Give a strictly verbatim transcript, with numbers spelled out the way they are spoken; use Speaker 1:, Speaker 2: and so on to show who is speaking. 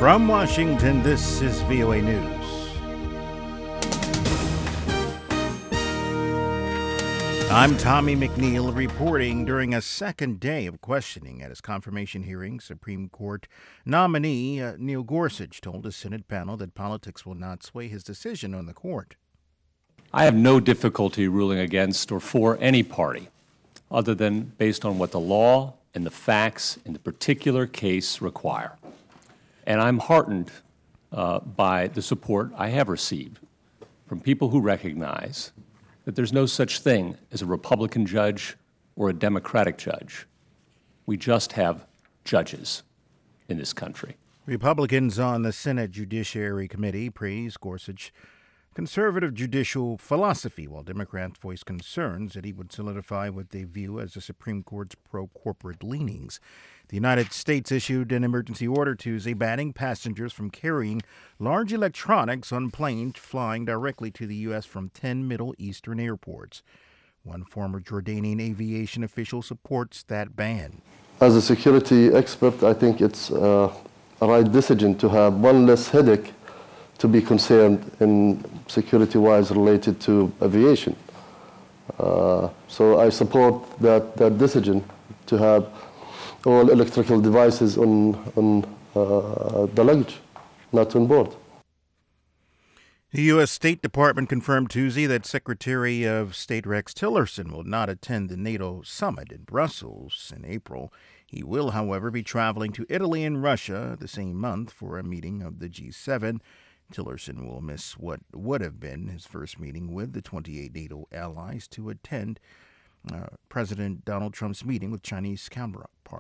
Speaker 1: From Washington, this is V O A News. I'm Tommy McNeil reporting. During a second day of questioning at his confirmation hearing, Supreme Court nominee uh, Neil Gorsuch told a Senate panel that politics will not sway his decision on the court.
Speaker 2: I have no difficulty ruling against or for any party other than based on what the law and the facts in the particular case require. And I'm heartened uh, by the support I have received from people who recognize that there's no such thing as a Republican judge or a Democratic judge. We just have judges in this country.
Speaker 1: Republicans on the Senate Judiciary Committee praised Gorsuch's conservative judicial philosophy, while Democrats voiced concerns that he would solidify what they view as the Supreme Court's pro-corporate leanings. The United States issued an emergency order Tuesday banning passengers from carrying large electronics on planes flying directly to the U S from ten Middle Eastern airports. One former Jordanian aviation official supports that ban.
Speaker 3: As a security expert, I think it's uh, a right decision to have one less headache to be concerned in security-wise related to aviation. Uh, so I support that, that decision to have all electrical devices on, on uh, the luggage, not on board.
Speaker 1: The U S State Department confirmed Tuesday that Secretary of State Rex Tillerson will not attend the NATO summit in Brussels in April. He will, however, be traveling to Italy and Russia the same month for a meeting of the G seven. Tillerson will miss what would have been his first meeting with the twenty-eight NATO allies to attend uh, President Donald Trump's meeting with Chinese counterparts.